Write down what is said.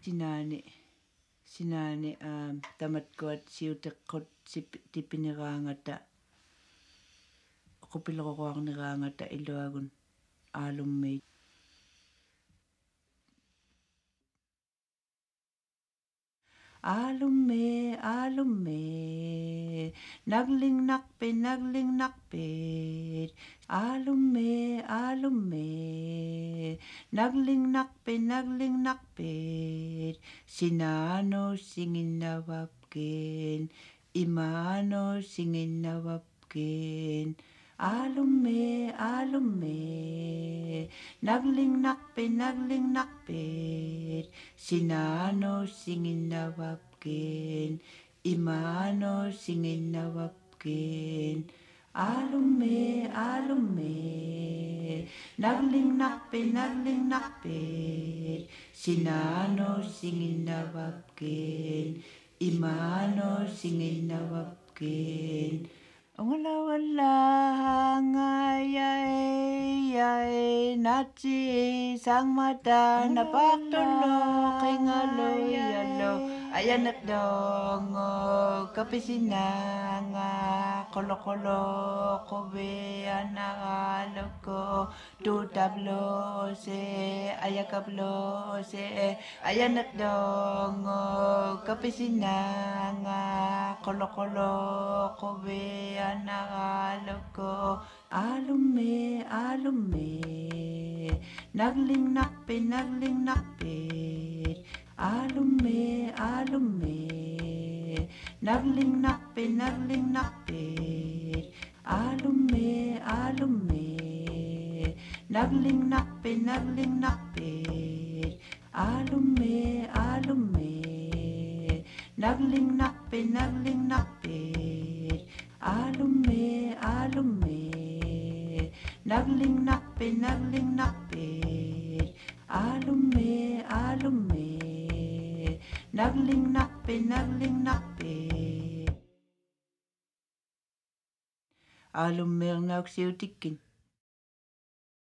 sinani tamatkuat siuteqqut tipineraangata qupileroruarneraangata iluagun aalummiit Alumme, nagling nakpit. Alumme, nagling nakpit. Sinano singin nawapkin, imano singin nawapkin. Alumme, nagling nakpit. Sinano singin nawapkin, imano singin nawapkin. Alumme, nagling nakpit. Sinano singin nawapkin, imano singin nawapkin. Wala ngayay natsi sang mata napaktulo kingaluyalo ayanat dongo kapisinanga kolo kobe anagaloko tutablo se ayakablo se ayanat dongo kapisinanga kolo kobe anagaloko alumme nagling nakpit alumme nagling nakpit alumme nagling nakpit alumme nagling nakpit alumme nagling nakpit alumme nagling nakpit alummer nauksiutikin